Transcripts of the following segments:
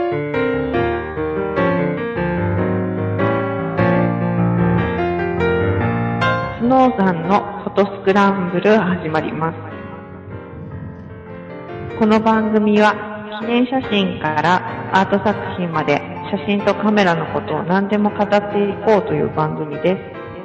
スノーさんのフォトスクランブル始まります。この番組は記念写真からアート作品まで写真とカメラのことを何でも語っていこうという番組です。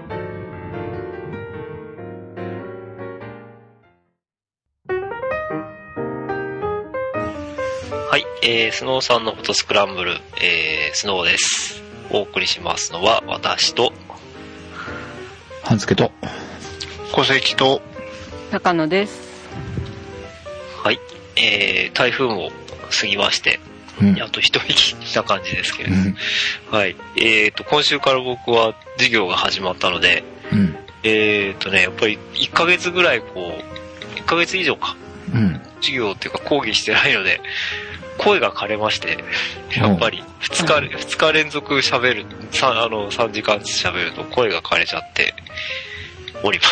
はい、スノーさんのフォトスクランブル、スノーです。お送りしますのは私と半助と小関と高野です。 はい、台風も過ぎまして、あと一息した感じですけれど、はい、今週から僕は授業が始まったので、やっぱり1ヶ月ぐらい1ヶ月以上か、授業っていうか講義してないので声が枯れまして、やっぱり2日連続喋る、3時間喋ると声が枯れちゃっております。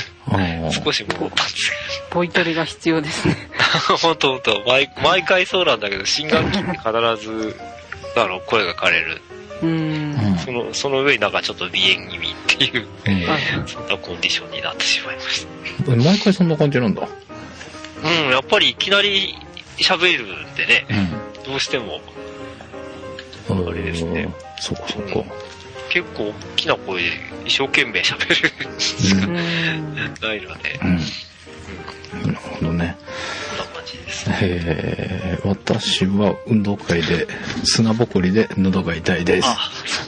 少し戻ったんですけど。 ポイトレが必要ですね。 本当毎回そうなんだけど、新学期って必ず声が枯れる。その上になんかちょっと鼻炎気味っていう、そんなコンディションになってしまいました。 毎回そんな感じなんだ。 やっぱりいきなり喋るんでね、どうしてもあれですね。 そうかそうか。 結構大きな声で一生懸命喋るしかないので。 なるほどね。 こんな感じです。 私は運動会で砂ぼこりで喉が痛いです。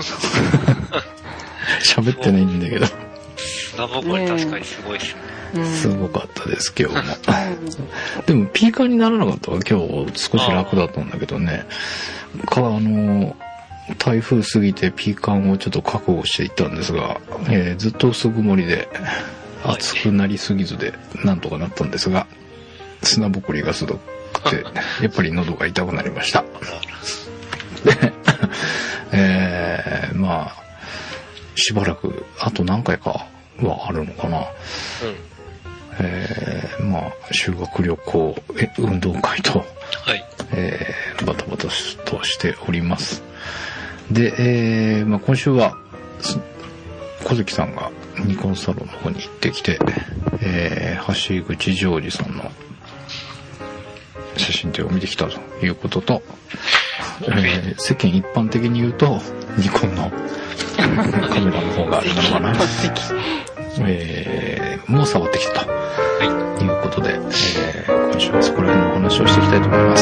喋ってないんだけど。 砂ぼこり確かにすごいですね。 すごかったです今日も。でもピーカーにならなかったから今日少し楽だったんだけどね。台風過ぎてピーカンをちょっと確保していったんですが、ずっと薄曇りで暑くなりすぎずでなんとかなったんですが、砂ぼこりがすごくてやっぱり喉が痛くなりました。で、まあしばらくあと何回かはあるのかな。まあ修学旅行、運動会と、バタバタとしております。で、今週は小関さんがニコンサロンの方に行ってきて、橋口ジョージさんの写真展を見てきたということと、世間一般的に言うとニコンのカメラの方があるのかな。もう触ってきたということで、今週はそこら辺のお話をしていきたいと思います。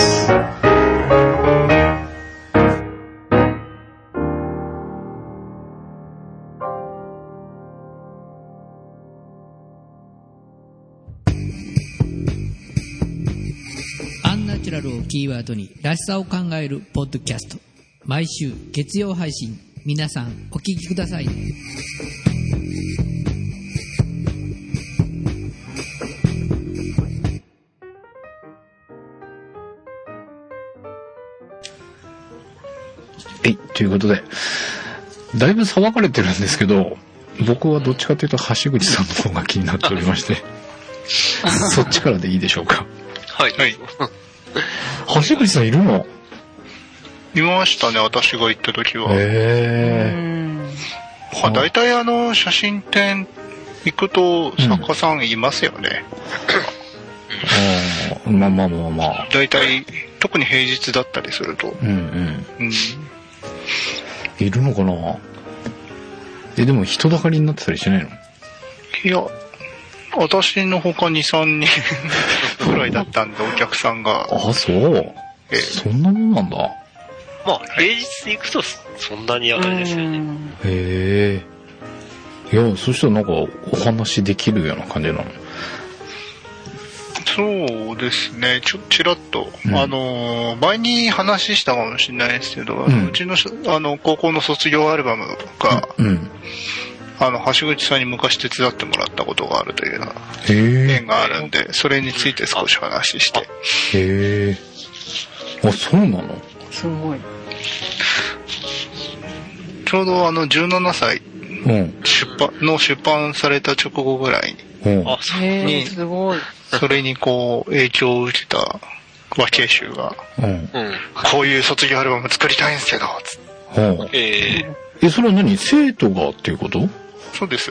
アンナチュラルをキーワードにらしさを考えるポッドキャスト、毎週月曜配信。皆さんお聞きください。 ということで、だいぶ騒がれてるんですけど、僕はどっちかというと橋口さんの方が気になっておりましてそっちからでいいでしょうか。 はい。 橋口さんいるの？ いましたね、私が行った時は。大体写真展行くと作家さんいますよね。 まあ。 大体、特に平日だったりすると。 いるのかな。でも人だかりになってたりしないの？ いや、私の他2、3人ぐらいだったんで、お客さんが。 あ、そう。そんなもんなんだ。 まあ、平日行くとそんなにあれですよね。 へえ。いや、そしたらなんかお話できるような感じなの？ そうですね、ちらっと、前に話したかもしれないですけど、うちの高校の卒業アルバムが、橋口さんに昔手伝ってもらったことがあるというような縁があるんで、それについて少し話して。 へえ。あ、そうなの？ すごい。 ちょうど17歳、出版された直後ぐらいに、 すごい。 それに影響を受けた和慶集が、こういう卒業アルバム作りたいんですけど、つって。 それは何？生徒がっていうこと？ そうです。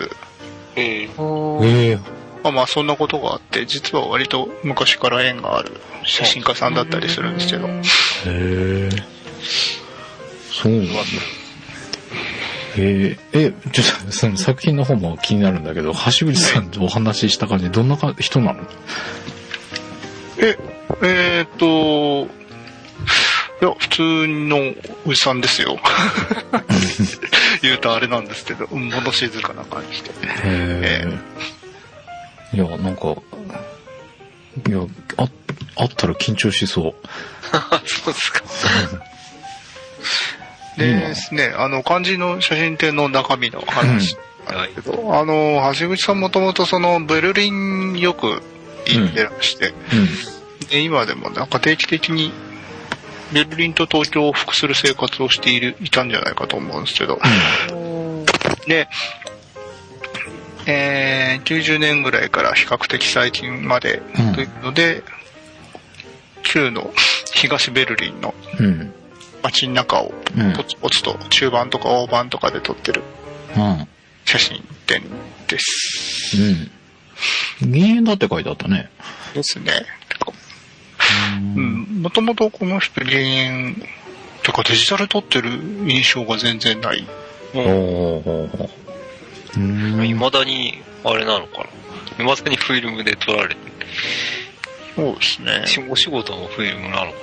まあそんなことがあって、実は割と昔から縁がある写真家さんだったりするんですけど。 そうなんだ。ちょっとその作品の方も気になるんだけど、橋口さんとお話しした感じ、どんな人なの？ いや、普通のおじさんですよ。言うとあれなんですけど、物静かな感じで。 いや、なんか、いや、あったら緊張しそう。 そうですか。 でですね、漢字の写真展の中身の話なんだけど、橋口さんもともとそのベルリンよく行ってらして、で今でもなんか定期的にベルリンと東京を往復する生活をしていたんじゃないかと思うんですけど、で、90年ぐらいから比較的最近までというので、旧の東ベルリンの街の中をポツポツと中盤とか大盤とかで撮ってる写真展です。 銀だって書いてあったね。 ですね。もともとこの人減とかデジタル撮ってる印象が全然ない。 未だにあれなのかな。未だにフィルムで撮られてる。 そうですね。 お仕事もフィルムなのかな。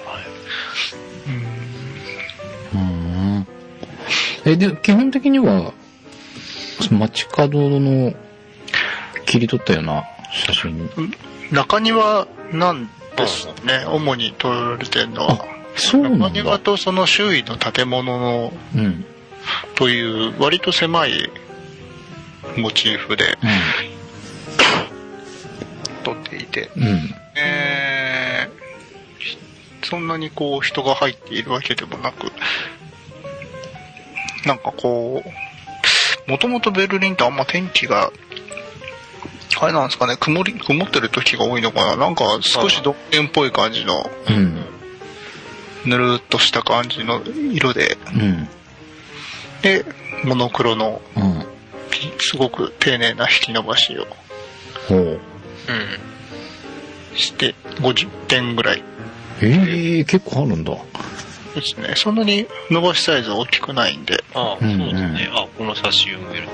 で基本的には街角の切り取ったような写真。 中庭なんですね。主に撮られてるのは。 そうなんだ。 中庭とその周囲の建物の、という割と狭いモチーフで、撮っていて、そんなにこう人が入っているわけでもなく、なんかこう、もともとベルリンってあんま天気が、あれなんですかね、曇ってる時が多いのかな、なんか少しどっけんっぽい感じの、ぬるっとした感じの色で、で、モノクロの、すごく丁寧な引き伸ばしを、して、50点ぐらい。 結構あるんだ。 ですね。そんなに伸ばしサイズ大きくないんで。 そうですね。この写真を見る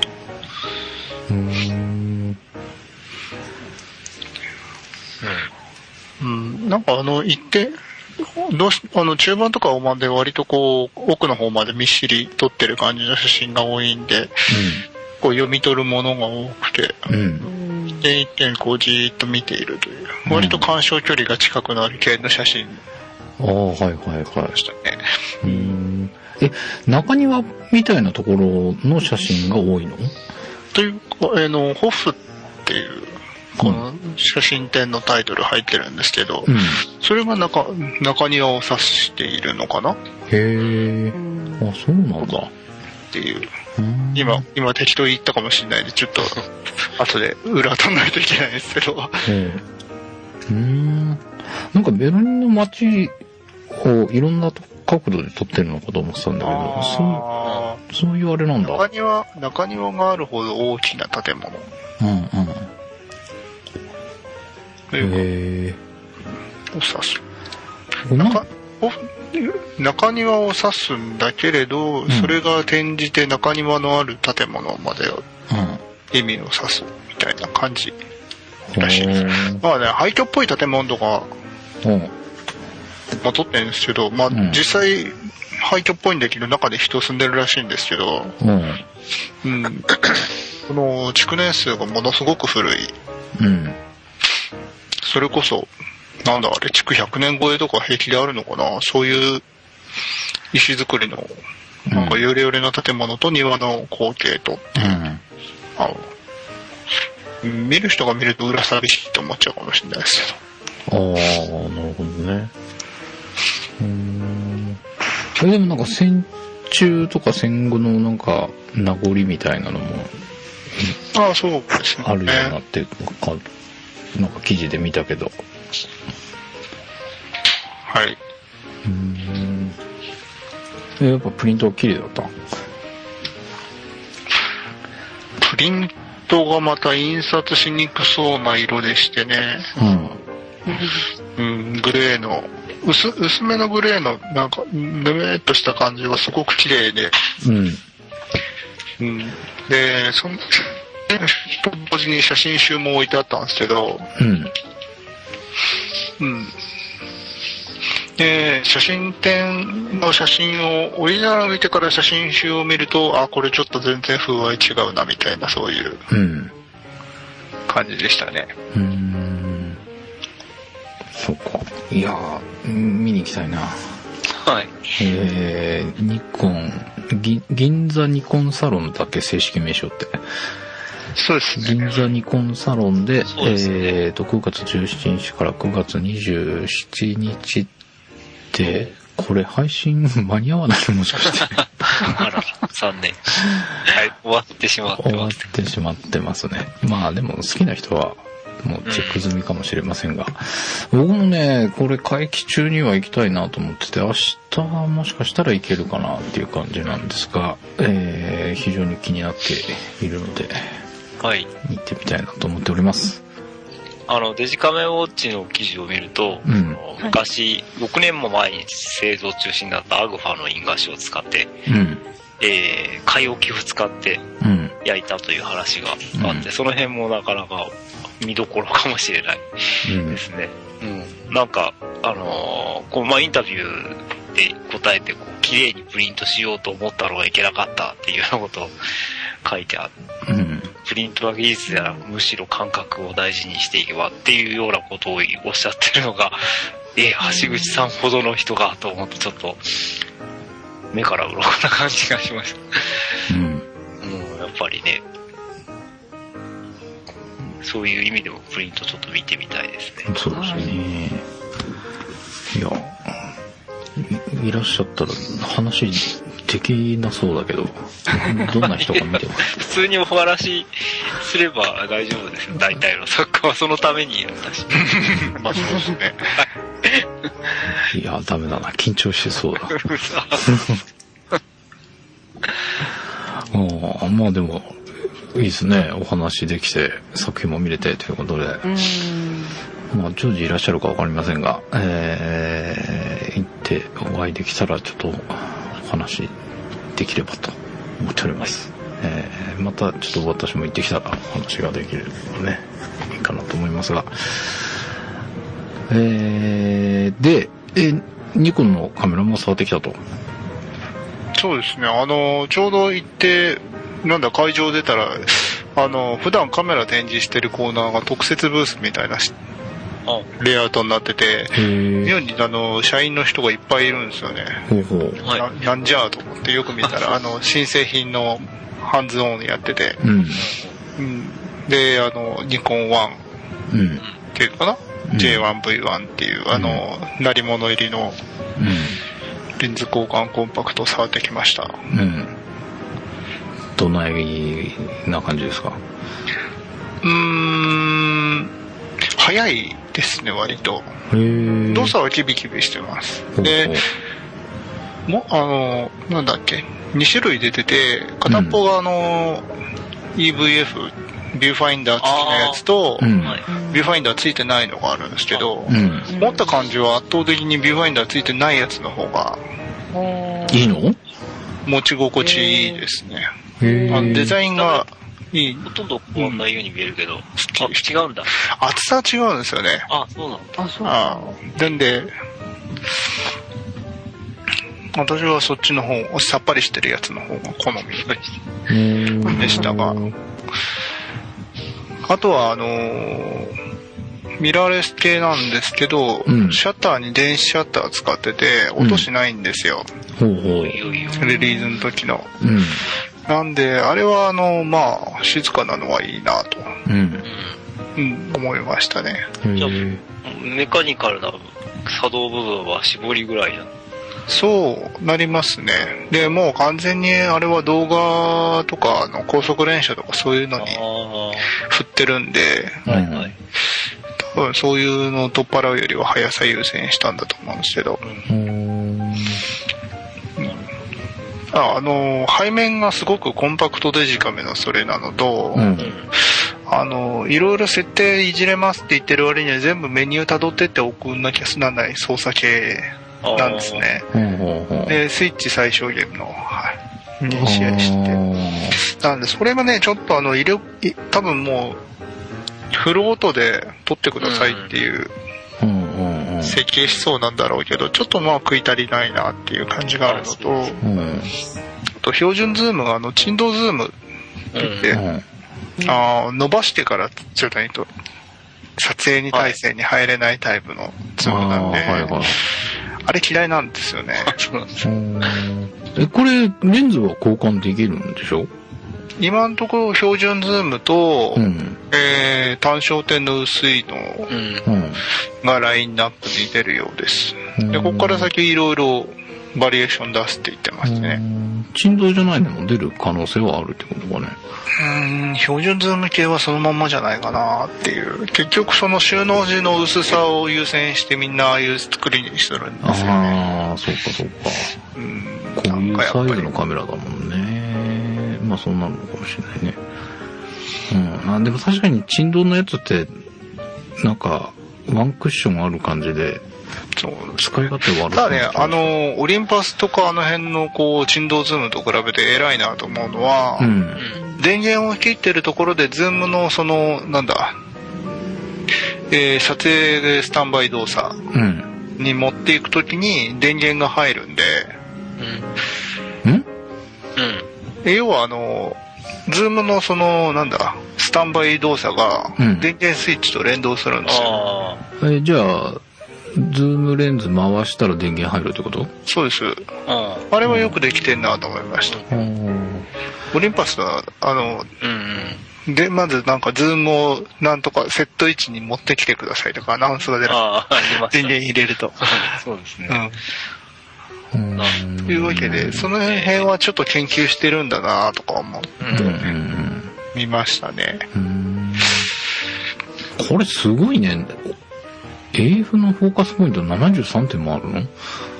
と。なんか行って、中盤とか大盤で割とこう、奥の方までみっしり撮ってる感じの写真が多いんで、こう読み取るものが多くて、で、一点こうじーっと見ているという、割と鑑賞距離が近くなる系の写真。 中庭みたいなところの写真が多いの？ というか、ホフっていう、この写真展のタイトル入ってるんですけど、それが中庭を指しているのかな？ そうなんだ。 っていう。今適当に言ったかもしれないんで、ちょっと、後で裏取らないといけないですけど。 なんかベルリンの街をいろんな角度で撮ってるのかと思ってたんだけど、そういうあれなんだ。 中庭があるほど大きな建物。を指す。中庭を指すんだけれど、それが転じて中庭のある建物まで意味を指すみたいな感じらしいです。まあね、廃墟っぽい建物とか、撮ってるんですけど、実際廃墟っぽいんだけど中で人住んでるらしいんですけど、この築年数がものすごく古い。それこそなんだあれ、築100年超えとか平気であるのかな、そういう石造りのなんかヨレヨレの建物と庭の光景と、見る人が見ると裏寂しいと思っちゃうかもしれないですけど。なるほどね。でもなんか戦中とか戦後のなんか名残みたいなのもそうですね、 あるようなってなんか記事で見たけど。 はい。 やっぱプリントは綺麗だった？ プリントがまた印刷しにくそうな色でしてね。グレーの薄めのグレーのなんかぬめっとした感じがすごく綺麗で。で、その同時に写真集も置いてあったんですけど。で、写真展の写真を、オリジナルを見てから写真集を見ると、あ、これちょっと全然風合い違うな、みたいな、そういう感じでしたね。 そうか。いやー、見に行きたいな。 はい。 ニコン、銀座ニコンサロンだっけ、正式名称って。 そうですね。 銀座ニコンサロンで、9月17日から9月27日で、これ配信間に合わないのもしかして。 あら、残念。はい、終わってしまってます。 終わってしまってますね。まあでも好きな人はもうチェック済みかもしれませんが、僕もね、これ会期中には行きたいなと思ってて、明日はもしかしたら行けるかなっていう感じなんですが、非常に気になっているので、 はい。 行ってみたいなと思っております。 デジカメウォッチの記事を見ると、昔、6年も前に製造中止になったアグファの印画紙を使って、買い置きを使って焼いたという話があって、その辺もなかなか見どころかもしれないですね。なんか、インタビューで答えて、綺麗にプリントしようと思ったのがいけなかったっていうようなことを書いてあって、プリントは技術ではなくむしろ感覚を大事にしていけばっていうようなことをおっしゃってるのが、橋口さんほどの人がと思ってちょっと目から鱗な感じがしました。やっぱりね、そういう意味でもプリントちょっと見てみたいですね。 そうですね。いや、いらっしゃったら話できなそうだけど、どんな人か見ても普通にお話すれば大丈夫ですよ。大体の作家はそのためにやったし。 まあそうですね。 いや、ダメだな。緊張してそうだ。まあでも、いいですね。お話できて、作品も見れてということで。まあ、常時いらっしゃるかわかりませんが、行ってお会いできたらちょっとお話できればと思っております。またちょっと私も行ってきたら話ができるのでね、いいかなと思いますが。で、ニコンのカメラも触ってきたと。 そうですね。ちょうど行って、会場出たら、普段カメラ展示してるコーナーが特設ブースみたいなレイアウトになってて、妙に社員の人がいっぱいいるんですよね。なんじゃーと思ってよく見たら、新製品のハンズオンやってて、で、ニコン1っていうかな、J1V1 っていう、鳴り物入りのレンズ交換コンパクトを触ってきました。 どんな感じですか？ 早いですね、割と。動作はキビキビしてます。で、なんだっけ、2種類出てて、片っぽがEVF、ビューファインダー付きのやつと、ビューファインダー付いてないのがあるんですけど、持った感じは圧倒的にビューファインダー付いてないやつの方が、 いいの？ 持ち心地いいですね。デザインがいい。 ほとんど変わんないように見えるけど、違うんだ。 厚さは違うんですよね。 そうなんだ。 なんで、私はそっちの方、さっぱりしてるやつの方が好みでしたが、あとはミラーレス系なんですけど、シャッターに電子シャッター使ってて音しないんですよ。レリースの時の。なんであれはまあ静かなのはいいなと、思いましたね。 じゃあメカニカルな作動部分は絞りぐらいだ。 そうなりますね。でもう完全にあれは動画とか高速連写とかそういうのに振ってるんで、多そういうのを取っ払うよりは速さ優先したんだと思うんですけど。背面がすごくコンパクトデジカメのそれなのと、いろいろ設定いじれますって言ってる割には全部メニュー辿ってって送んなきゃならない操作系なんですね。で、スイッチ最小限の、認識して。なんで、それがね、ちょっと多分もう、フルオートで撮ってくださいっていう、設計しそうなんだろうけど、ちょっとまあ食い足りないなっていう感じがあるのと、あと標準ズームが振動ズームって言って、伸ばしてからじゃないと撮影に体制に入れないタイプのズームなんで、あれ嫌いなんですよね。 これレンズは交換できるんでしょ？ 今のところ標準ズームと、単焦点の薄いのがラインナップに出るようです。で、ここから先いろいろバリエーション出すって言ってましたね。 振動じゃないのも出る可能性はあるってことかね。 標準ズーム系はそのまんまじゃないかなっていう。結局その収納時の薄さを優先してみんなああいう作りにしてるんですよね。 そうかそうか。こういうサイズのカメラだもんね。まあそうなるのかもしれないね。でも確かに振動のやつってなんかワンクッションある感じで。使い勝手悪い。 ただね、オリンパスとかあの辺のこう振動ズームと比べて偉いなと思うのは、電源を切ってるところでズームのその撮影でスタンバイ動作に持っていくときに電源が入るんで、要はズームのそのスタンバイ動作が電源スイッチと連動するんですよ。 じゃあズームレンズ回したら電源入るってこと？ そうです。あれはよくできてんなと思いました。オリンパスはでまずズームをなんとかセット位置に持ってきてくださいとかアナウンスが出る。電源入れると。 そうですね。 というわけでその辺はちょっと研究してるんだなとか思って見ましたね。 これすごいね。AF のフォーカスポイント73点もあるの？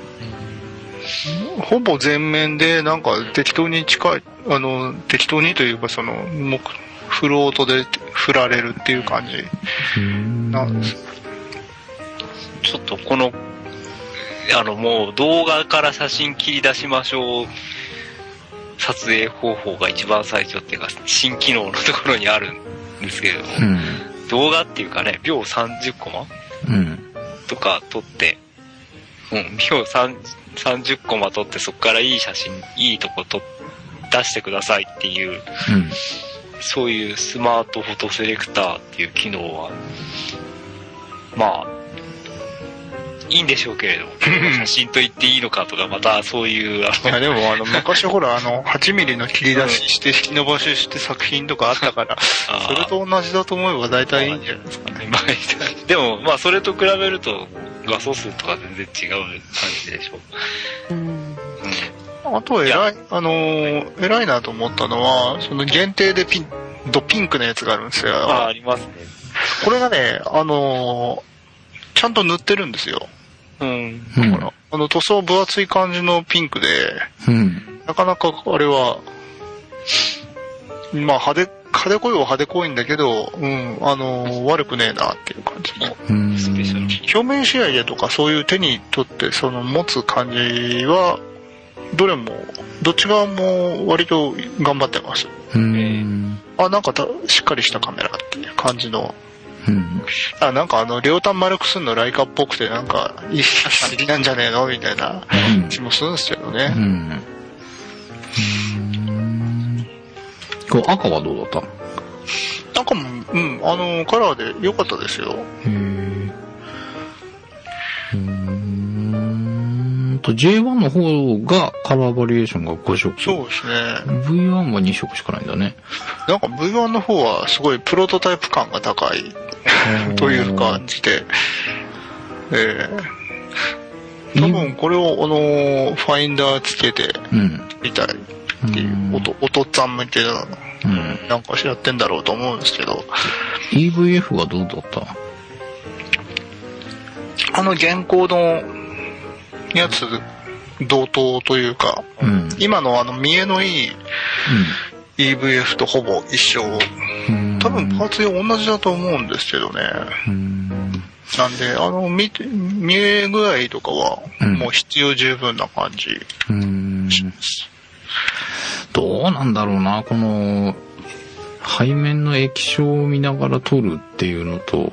ほぼ全面で適当に適当にというかフルオートで振られるっていう感じなんです。 ちょっともう動画から写真切り出しましょう撮影方法が一番最初っていうか新機能のところにあるんですけれども、動画っていうかね秒30コマとか撮って、秒30コマ撮ってそこからいい写真いいとこ出してくださいっていう、そういうスマートフォトセレクターっていう機能はまあいいんでしょうけれども写真と言っていいのかとかまたそういういやでも昔ほら8ミリの切り出しして引き伸ばしして作品とかあったからそれと同じだと思えば大体いいんじゃないですかね。 でもまあそれと比べると画素数とか全然違う感じでしょう。 あと偉いなと思ったのはその限定でピンクのやつがあるんですよ。 ありますね。 これがねちゃんと塗ってるんですよ。だから塗装分厚い感じのピンクで、なかなかあれはまあ派手濃いは派手濃いんだけど、悪くねえなっていう感じの。表面仕上げとかそういう手に取って持つ感じはどっち側も割と頑張ってます。しっかりしたカメラっていう感じの。両端丸くすんのライカっぽくて意識しすぎなんじゃねえのみたいな気もするんですけどね。 これ赤はどうだった？ 赤もカラーで良かったですよ。 J1 の方がカラーバリエーションが5色。 そうですね。 V1 は2色しかないんだね。 V1 の方はすごいプロトタイプ感が高いという感じで、多分これをファインダーつけてみたいっていう音っつぁん向けなやってんだろうと思うんですけど。 EVF はどうだった？ 現行のやつ同等というか、今の見えのいい EVF とほぼ一緒。多分パーツ用同じだと思うんですけどね。なんで見え具合とかはもう必要十分な感じします。 どうなんだろうな、この背面の液晶を見ながら撮るっていうのと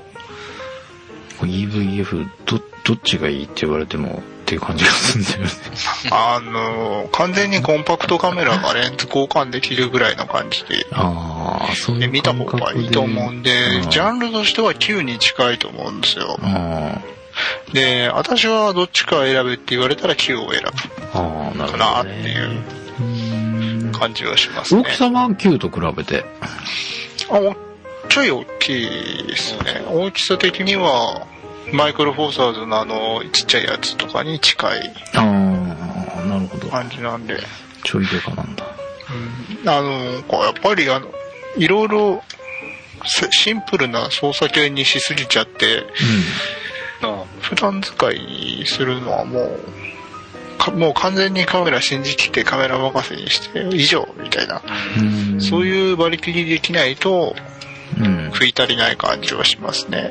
EVF どっちがいいって言われてもっていう感じがするんだよね。 完全にコンパクトカメラがレンズ交換できるぐらいの感じで、 そういう見た方がいいと思うんで、ジャンルとしてはQに近いと思うんですよ。で、私はどっちか選べって言われたらQを選ぶかなっていう感じはしますね。 大きさはQと比べてちょい大きいですね。大きさ的にはマイクロフォーサーズのちっちゃいやつとかに近いなるほど感じなんで、 ちょいでかなんだ。 やっぱりいろいろシンプルな操作系にしすぎちゃって、普段使いするのはもう完全にカメラ信じきってカメラ任せにして以上みたいな、そういう馬力にできないと食い足りない感じはしますね。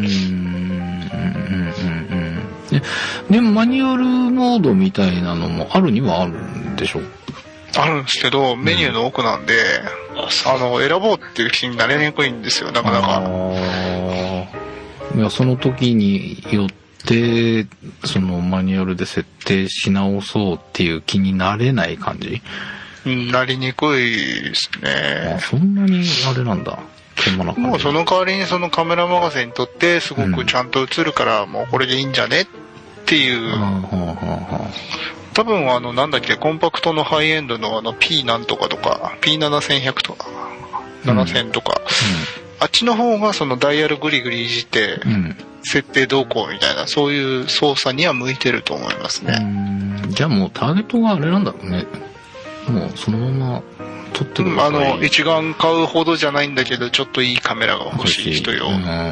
でもマニュアルモードみたいなのもあるにはあるんでしょう？ あるんですけど、メニューの奥なんで、選ぼうっていう気になれにくいんですよ、なかなか。 いや、その時によってそのマニュアルで設定し直そうっていう気になれない感じ？ なりにくいですね。 そんなにあれなんだ。 もうその代わりにそのカメラ任せにとってすごくちゃんと映るから、もうこれでいいんじゃねっていう。多分なんだっけ、コンパクトのハイエンドのP なんとかとか P7100 とか7000とか、あっちの方がそのダイヤルグリグリいじって設定どうこうみたいな、そういう操作には向いてると思いますね。 じゃあもうターゲットがあれなんだろうね。もうそのまま撮ってください。 一眼買うほどじゃないんだけど、ちょっといいカメラが欲しい人用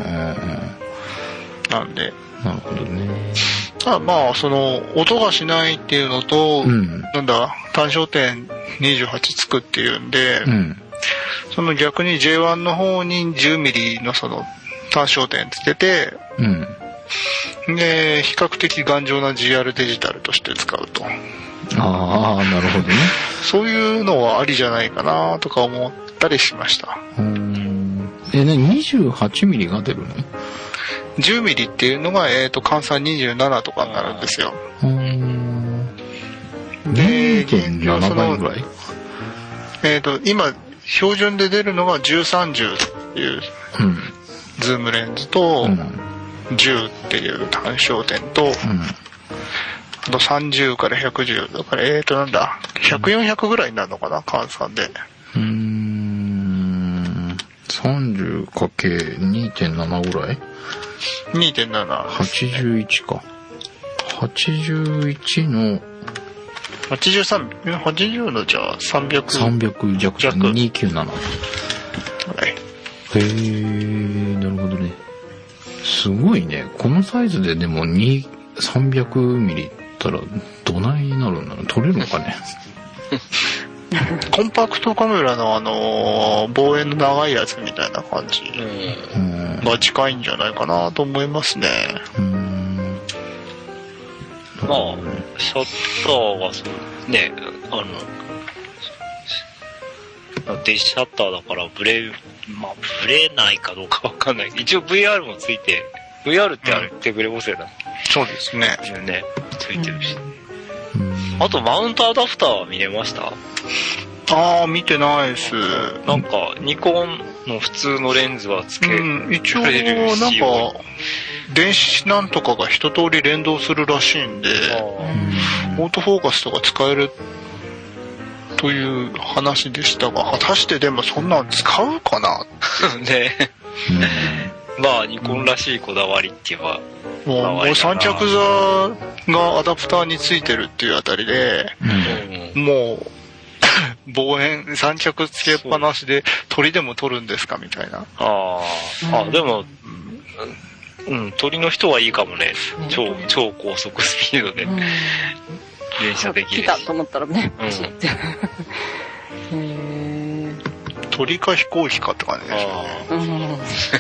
なんで。 なるほどね。 音がしないっていうのと、単焦点28つくっていうんで、その逆に J1 の方に 10mm のその単焦点つけて、で、比較的頑丈な GR デジタルとして使うと。 なるほどね。 そういうのはありじゃないかなとか思ったりしました。 28mm が出るの ？10mm っていうのが、換算27とかになるんですよ。 で、2.7 倍ぐらい？ 今、標準で出るのが1030っていうズームレンズと、10っていう単焦点と、あと30から110だから、100、400ぐらいになるのかな、換算で。 30×2.7 ぐらい？ 2.7。 81か。81の、 80のじゃあ300。 300弱。297。 はい。 なるほどね。すごいね。このサイズででも300ミリったらどないになるんだろう。撮れるのかね。 コンパクトカメラの望遠の長いやつみたいな感じが近いんじゃないかなと思いますね。 シャッターはね、デジシャッターだからブレないかどうかわかんない。一応 VR もついて、VR って手ブレ補正だ。 そうですね。 ついてるし。あとマウントアダプターは見れました？ 見てないです。 なんかニコンの普通のレンズはつけられる一応なんか電子なんとかが一通り連動するらしいんで、オートフォーカスとか使えるという話でしたが、果たしてでもそんなの使うかなね。ニコンらしいこだわりって言えばもう三脚座がアダプターについてるっていうあたりで、もう望遠三脚つけっぱなしで鳥でも撮るんですかみたいな。 でも鳥の人はいいかもね。超高速スピードで、連射できる。 来たと思ったらね、走って。 鳥か飛行機かって感じですね。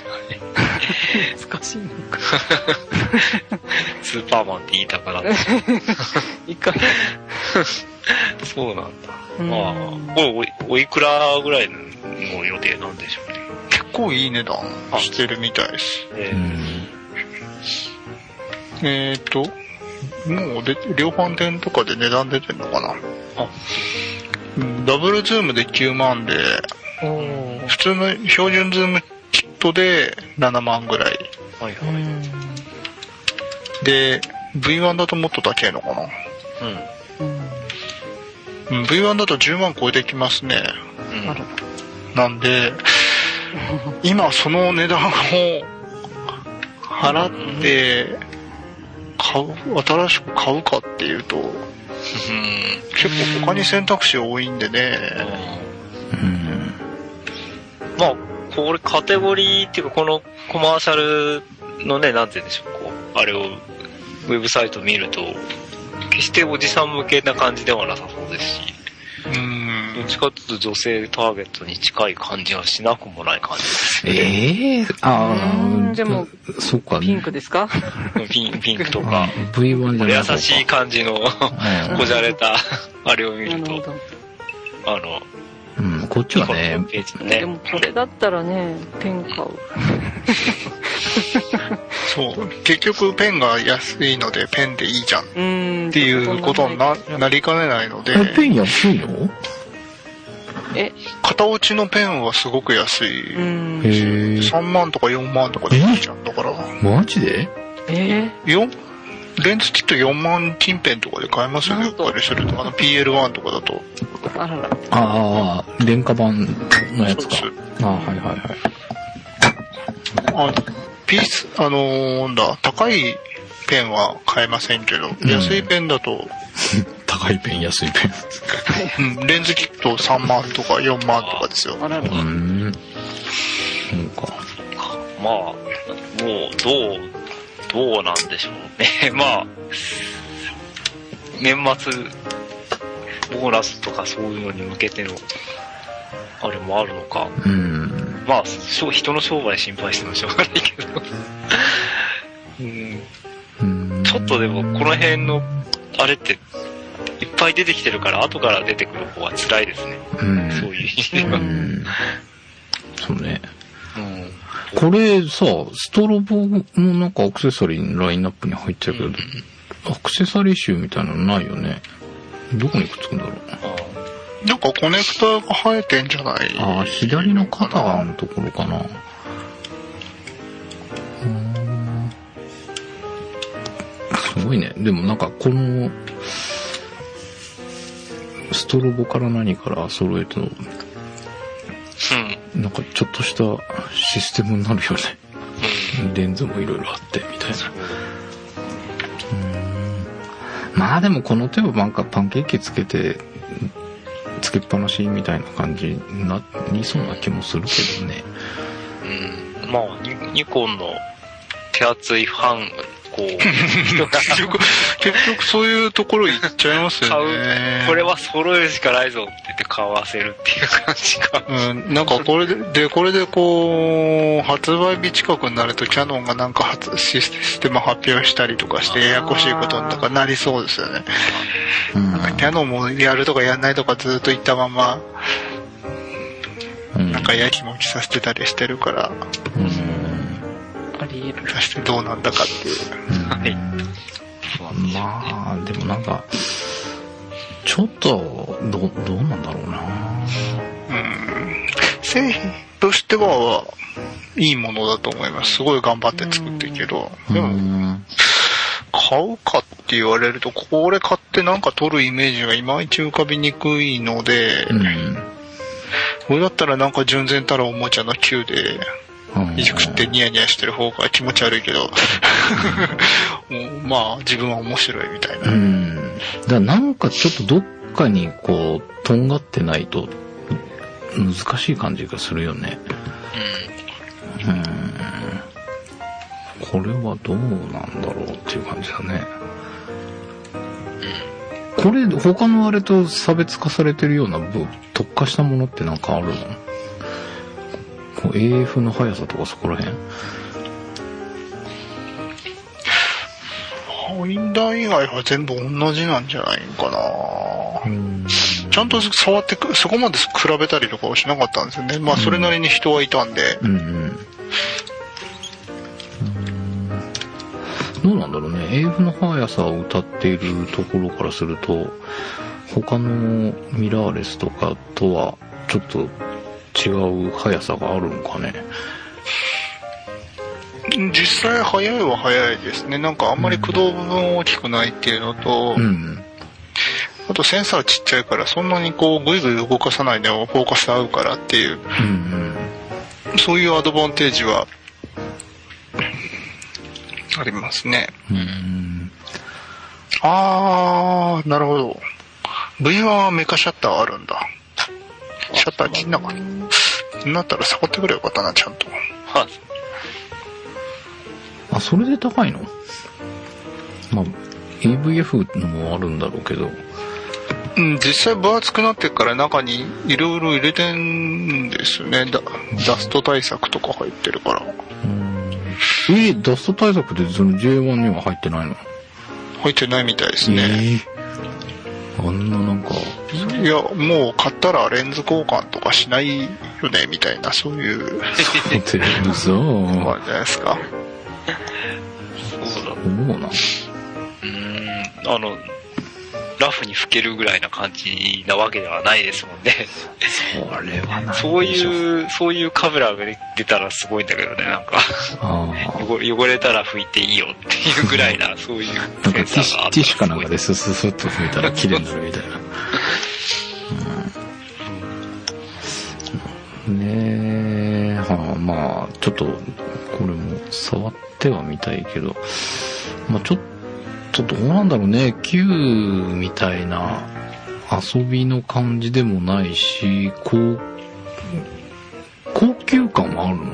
難しいのか。 スーパーマンって言いたくなった。 いかない。 そうなんだ。これおいくらぐらいの予定なんでしょうね。 結構いい値段してるみたいです。もう量販店とかで値段出てんのかな。ダブルズームで9万で、普通の標準ズームキットで7万ぐらい。で、V1 だともっと高いのかな。V1 だと10万超えてきますね。なんで、今その値段を払って新しく買うかっていうと、結構他に選択肢多いんでね。 まあこれカテゴリーっていうか、このコマーシャルのね、なんて言うんでしょう、こうあれをウェブサイト見ると決しておじさん向けな感じではなさそうですし、どっちかというと女性ターゲットに近い感じはしなくもない感じですね。 でもそうか、ね、 ピンクですか？ ピンクとか V1 じゃない優しい感じのこじゃれたあれを見ると、 こっちはね。 でもこれだったらね、ペン買う。 そう、結局ペンが安いのでペンでいいじゃんっていうことに なりかねないので。 ペン安いの？ 型落ちのペンはすごく安い。3万とか4万とかでいいじゃん。だから。マジで？ レンズキット4万近辺とかで買えますよね。やっぱりするとPL1 とかだと。 廉価版のやつか。はいはいはい。 高いペンは買えませんけど、安いペンだと。 高いペン、安いペン。レンズキット3万とか4万とかですよ。 そうか。 まあ、もう、どうなんでしょうね。まあ、年末、ボーナスとかそういうのに向けての、あれもあるのか。まあ、人の商売心配してもしょうがないけど。ちょっとでも、この辺の、あれって、いっぱい出てきてるから、後から出てくる方は辛いですね。そういう意味では。 そうね。これさ、ストロボのなんかアクセサリーのラインナップに入っちゃうけど、アクセサリー集みたいなのないよね。どこにくっつくんだろう。 なんかコネクタが生えてんじゃない？ 左の肩のところかな。すごいね。でもなんかこのストロボから何から揃えての、なんかちょっとしたシステムになるよね。レンズもいろいろあってみたいな。まあでもこの手はなんかパンケーキつけっぱなしみたいな感じになりそうな気もするけどね。 まあニコンの手厚いファンこう結局そういうところ行っちゃいますよね。 これは揃えるしかないぞって言って買わせるっていう感じが。 なんかこれでこう発売日近くになるとキャノンがなんかシステム発表したりとかしてややこしいこととかなりそうですよね。なんかキャノンもやるとかやんないとかずっと言ったまま、なんかやきもきさせてたりしてるから。果たしてどうなんだかっていう。 まあでもなんかちょっとどうなんだろうな。 製品としてはいいものだと思います。すごい頑張って作ってるけど、でも買うかって言われるとこれ買ってなんか撮るイメージがいまいち浮かびにくいので、これだったらなんか純然たるおもちゃの球でいじくってニヤニヤしてる方が気持ち悪いけどまあ自分は面白いみたいな。だからなんかちょっとどっかにこうとんがってないと難しい感じがするよね。 これはどうなんだろうっていう感じだね。これ他のあれと差別化されてるような特化したものってなんかあるの？こう AF の速さとかそこら辺？ ファインダー以外は全部同じなんじゃないかな。ちゃんと触ってそこまで比べたりとかはしなかったんですよね。まあそれなりに人はいたんで。 どうなんだろうね。AF の速さを歌っているところからすると、他のミラーレスとかとはちょっと違う速さがあるのかね。 実際速いは速いですね。なんかあんまり駆動部分大きくないっていうのと、あとセンサーちっちゃいからそんなにこうグイグイ動かさないでもフォーカス合うからっていう、そういうアドバンテージはありますね。あー、なるほど。V1 はメカシャッターあるんだ。シャッター切んなかった。なったら触ってくれよかったな、ちゃんと。 はい。 あ、それで高いの？まあ、AVF のもあるんだろうけど。 実際分厚くなってから中にいろいろ入れてんですよね。ダスト対策とか入ってるから。 ダスト対策ってその J1 には入ってないの？ 入ってないみたいですね。 あんななんか。 いや、もう買ったらレンズ交換とかしないよね、みたいな、そういう。 そう。 あれじゃないですか。 そうな。 ラフに吹けるぐらいな感じなわけではないですもんね。 それはない。 そういうカメラが出たらすごいんだけどね、なんか。汚れたら拭いていいよっていうぐらいな、そういうセンサーがあったらすごい。 ティッシュかなんかでスススッと拭いたら綺麗になるみたいな。ねえ、まあ、ちょっと、これも触ってはみたいけど、まあちょっとどうなんだろうね。Q みたいな遊びの感じでもないし、高級感はあるの？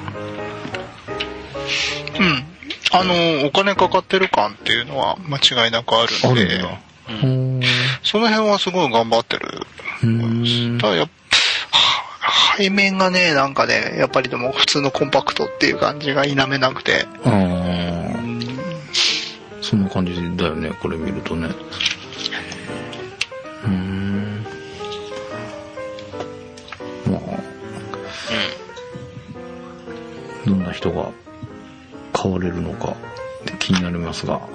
お金かかってる感っていうのは間違いなくあるんで、その辺はすごい頑張ってる。ただ背面がね、なんかね、やっぱりでも普通のコンパクトっていう感じが否めなくて。 そんな感じだよね、これ見るとね。まあ、どんな人が買われるのか気になりますが、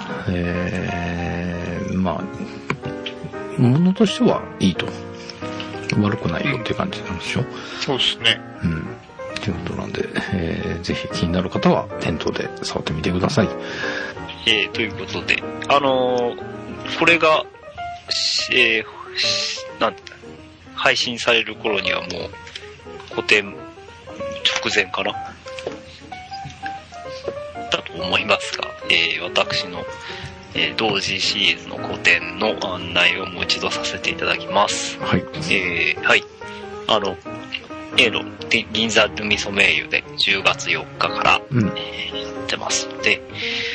まあ、ものとしてはいいと。悪くないよっていう感じなんでしょ？ そうですね。 ということなんで、ぜひ気になる方は店頭で触ってみてください。 ということで、これが、配信される頃にはもう、個展直前かなだと思いますが、私の、同時シリーズの個展の案内をもう一度させていただきます。 はい。 はい。A の銀座ルミソメイユで10月4日から、やってますので、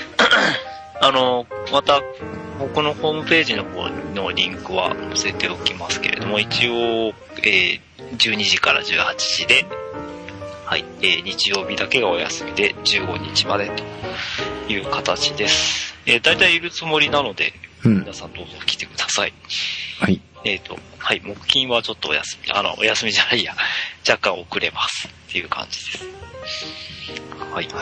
また、僕のホームページの方のリンクは載せておきますけれども、一応、12時から18時で、はい、日曜日だけがお休みで15日までという形です。だいたいいるつもりなので、皆さんどうぞ来てください。 はい。 はい、木金はちょっとお休み、お休みじゃないや、若干遅れますっていう感じです。はい。はい。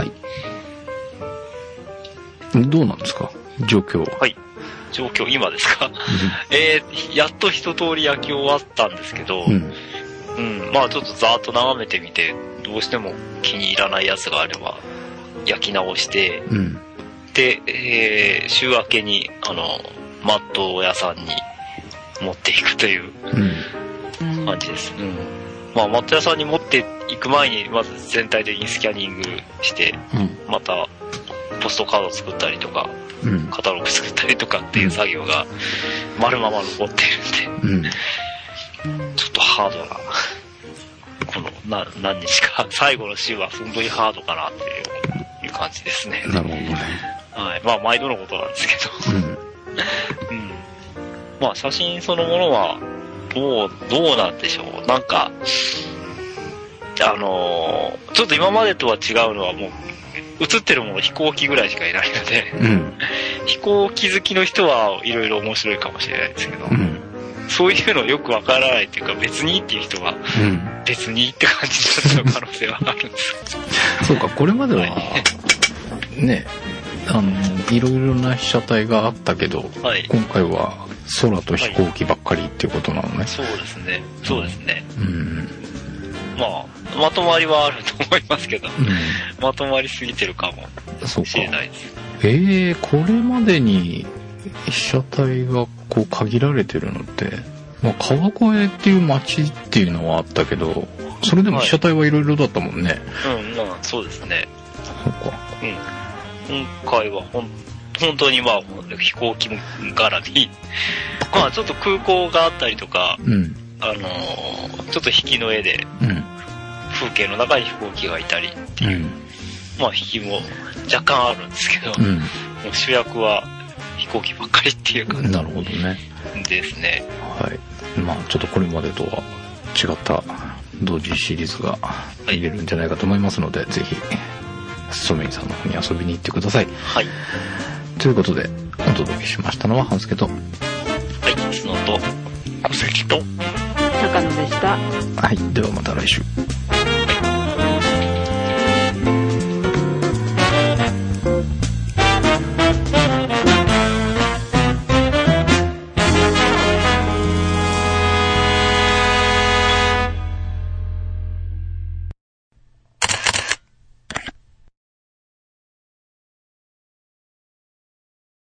どうなんですか？状況。 はい。状況、今ですか？やっと一通り焼き終わったんですけど、まあちょっとざーっと眺めてみて、どうしても気に入らないやつがあれば、焼き直して、で、週明けに、マット屋さんに持っていくという感じです。まあ、マット屋さんに持っていく前に、まず全体的にスキャニングして、また、ポストカード作ったりとか、カタログ作ったりとかっていう作業が丸まま残っているんで、ちょっとハードな、この何日か、最後の週はすんごいハードかなっていう感じですね。 なるほどね。 はい。まあ、毎度のことなんですけど。うん。うん。まあ、写真そのものは、もう、どうなんでしょう。なんか、ちょっと今までとは違うのはもう、写ってるもの飛行機ぐらいしかいないので、うん、飛行機好きの人はいろいろ面白いかもしれないですけど、うん、そういうのよくわからないっていうか、別にっていう人は、別にって感じになっちゃう可能性はあるんですそうか、これまでは、ね、いろいろな被写体があったけど、はい、今回は空と飛行機ばっかりっていうことなのね。はい、 そうですね。そうですね。うん、まあ、まとまりはあると思いますけど、まとまりすぎてるかもしれないです。 これまでに被写体がこう限られてるのって、まあ、川越っていう街っていうのはあったけど、それでも被写体はいろいろだったもんね。 はい、まあそうですね。 そうか。 今回は本当にまあ飛行機絡み、まあちょっと空港があったりとか、ちょっと引きの絵で、風景の中に飛行機がいたりっていう、まあ引きも若干あるんですけど、もう主役は飛行機ばっかりっていう感じ。 なるほどね。 ですね。 はい。まあちょっとこれまでとは違った同時シリーズが見れるんじゃないかと思いますので、ぜひソメイさんの方に遊びに行ってください。 はい。 ということでお届けしましたのは半助と、はい 、角と小関と高野でした。 はい。ではまた来週。